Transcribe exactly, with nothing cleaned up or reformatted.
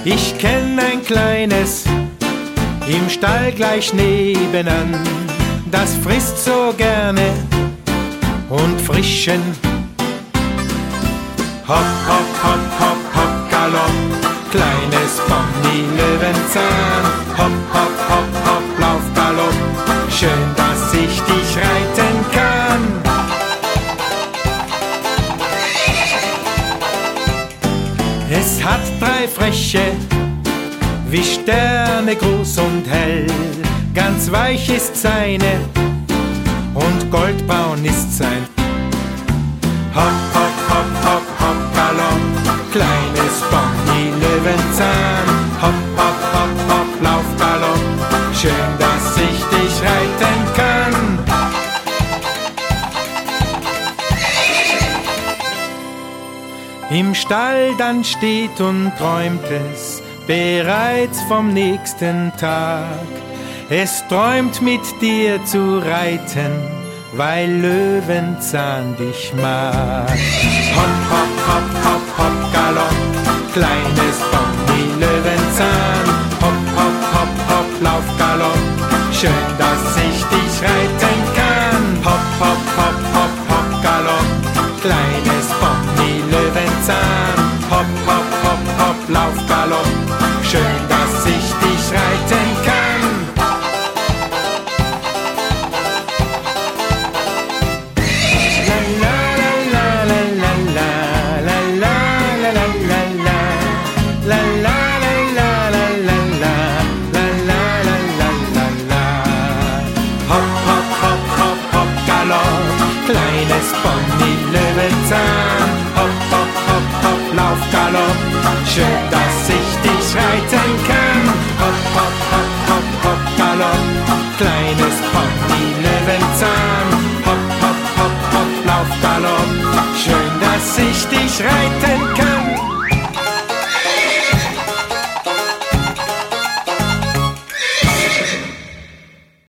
Ich kenn ein kleines im Stall gleich nebenan, das frisst so gerne und frischen. Hopp, hopp, hopp, hopp, hopp, Galopp, kleines Pony Löwenzahn. Hopp, hopp, hopp, hopp, Lauf, Galopp, schön, dass ich dich reiten kann. Es hat drei Freche, wie Sterne groß und hell, ganz weich ist seine und goldbraun ist sein. Hopp, hopp, hopp, hopp, hopp, Galopp, kleines Pony Löwenzahn. Hopp, hopp, hopp, hopp, Lauf, Galopp, schön, dass ich dich reiten kann. Im Stall dann steht und träumt es bereits vom nächsten Tag. Es träumt mit dir zu reiten, weil Löwenzahn dich mag. Hopp, hopp, hopp, hopp, hopp, Galopp, kleines Pony Löwenzahn. Hopp, hopp, hopp, hopp, Lauf, Galopp, schön, dass ich dich reiten kann. Hopp, hopp, hopp, hopp, hopp, Galopp, kleines Pony Löwenzahn. Hopp, hopp, hopp, hopp, Lauf, Galopp, schön, dass ich dich reiten kann. La la la la la la la la la la la la la la la la la la. Hopp, hopp, hopp, hopp, hopp, Galopp, kleines Pony Löwenzahn. Hopp, hopp, hopp, hopp, Lauf, Galopp, schön, dass ich dich reiten kann. Hopp, hopp, hopp, hopp, hopp, Galopp, kleines Pony Löwenzahn. Hopp, hopp, hopp, hopp, Lauf, Galopp, schön, dass ich dich reiten kann.